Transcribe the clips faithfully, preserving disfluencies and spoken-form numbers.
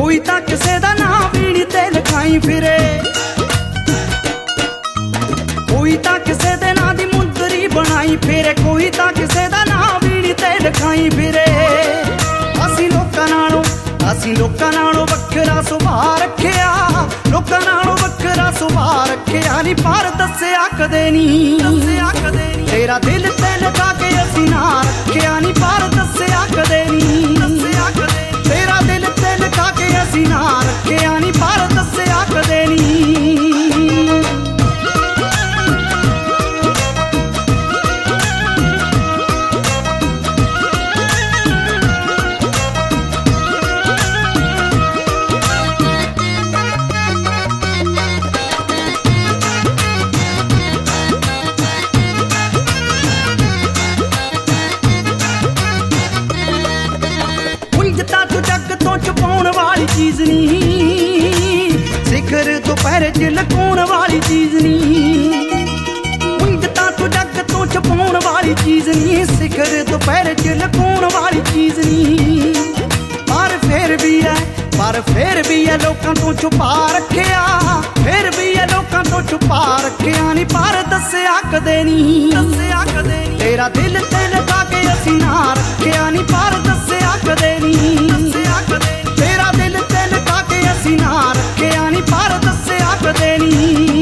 कोई तां किसे दा नां बीड़ी ते लिखाई फिरे, कोई तां किसे दे नां दी मुंदरी बनाई फिरे, कोई तां किसे दा नां बीड़ी ते लिखाई फिरे। असीं लोकां नालों असीं लोकां नालों वखरा सुभाऽ रखिया, लोकां नालों वखरा सुभाऽ रखिया नी, पर दस्सिया कदे नी, दस्सिया कदे नी तेरा दिल ते लगा के असीं ना रखिया नी, पर दस्सिया कदे नी, दस्सिया कदे नी तेरा दिल ते लगा के असीं ना रखिया नी, पर दस्सिया कदे नी। चीज नी सिखर दोपहर च लकोण वाली चीज नी, उंज तां तू जग तो छपाउण वाली चीज नी, सिखर दोपहर च लकोण वाली चीज नी। पर फिर भी है पर फिर भी है लोकां तो छुपा रखिया, फिर भी है लोकां तो छुपा रखिया नी, पर दस्सिया कदे नी, दस्सिया कदे नी तेरा दिल ते लगा के असीं ना रखिया नी, पर दस्सिया कदे नी, दस्सिया कदे नी तेरा दिल ते लगा के असीं ना रखिया नी, पर दस्सिया कदे नी।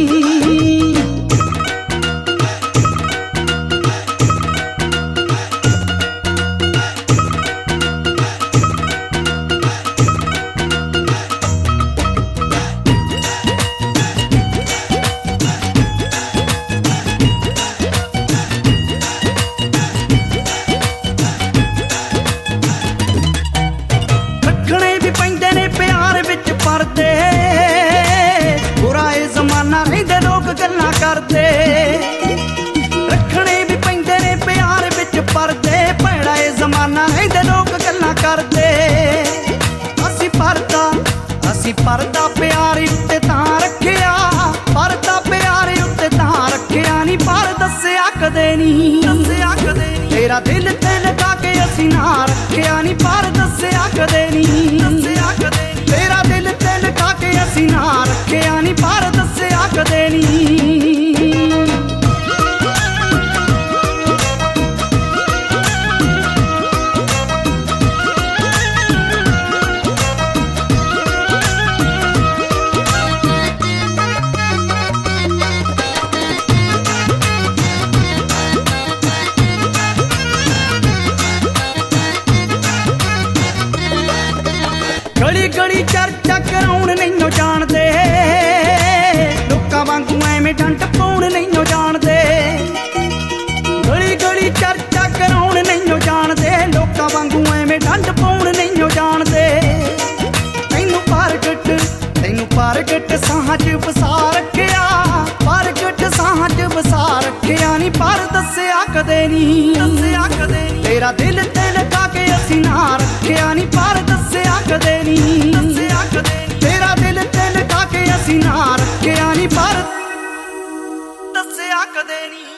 गल्लां करदे रखने भी पैंदे ने प्यार विच परदे, भैड़ा ए जमाना रहिंदे लोक गल्लां करदे। असीं परदा असीं परदा प्यार उत्ते तां रखिया, परदा प्यार उत्ते तां रखिया नी, पर दस्सिया कदे नी, दस्सिया कदे नी तेरा दिल ते लगा के असीं ना रखिया नी, पर दस्सिया कदे नी, दस्सिया कदे नी तेरा दिल ते लगा के असीं ना रखिया नी, पर दस्सिया कदे नी। गली गली चर्चा कराउण नैनों जाणदे, लोकां वांगू एवें डंड पाउण नैनों जाणदे। गली गली चर्चा कराउण नैनों जाणदे, लोकां वांगू एवें डंड पाउण नैनों जाणदे। तैनूं परगट तैनूं परगट साहां च वसा रखिया, परगट साहां च वसा रखिया नी, पर दस्सिया कदे नी, दस्सिया कदे नी तेरा दिल ते लगा के असीं ना रखिया नी, पर दस्सिया कदे नी, दस्सिया कदे नी तेरा दिल ते लगा के असीं ना रखिया नी, पर दस्सिया कदे नी।